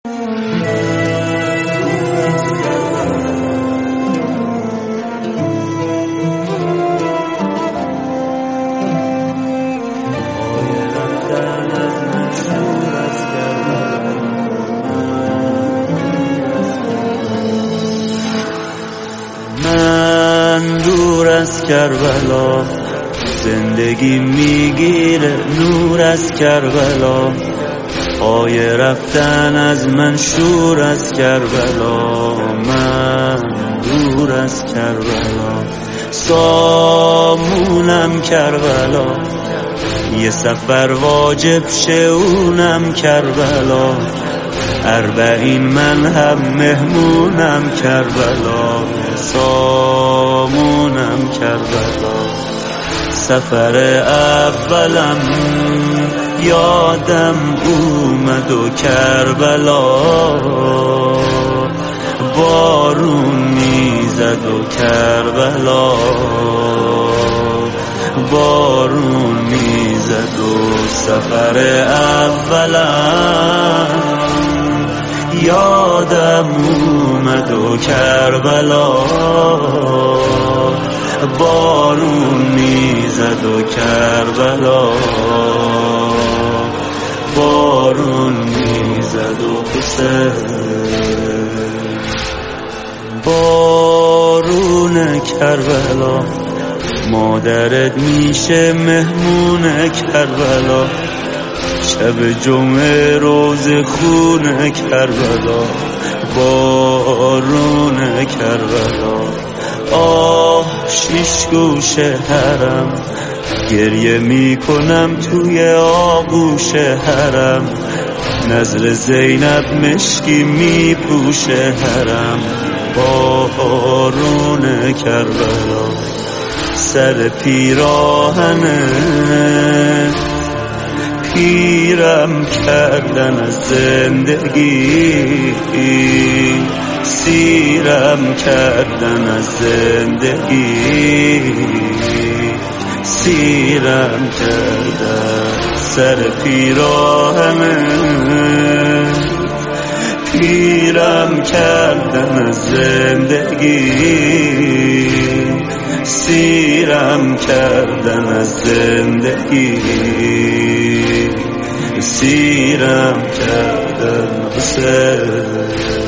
من دور از کربلا، زندگی میگیره نور از کربلا. پای رفتن از من شور از کربلا. من دور از کربلا، سامونم کربلا. یه سفر واجب شئونم کربلا. 40 من هم مهمونم کربلا. سامونم کربلا. سفر اولم یادم اومد و کربلا بارون میزد و کربلا بارون میزد و سفر اولم یادم اومد و کربلا بارون میزد و کربلا بارون میزد و بارون کربلا. مادرت میشه مهمون کربلا. شب جمعه روز خون کربلا. بارون کربلا. آه 6 گوشه حرم، گریه میکنم توی آغوش حرم. نظر زینب مشکی میپوشه حرم. بارون کربلا. سر پیراهنه پیرم کردن از زندگی. سیرم کردن از زندگی. سیرم کردن سر پیراهنه پیرم کردن از زندگی. سیرم کردن از زندگی. سیرم کردن از زندگی.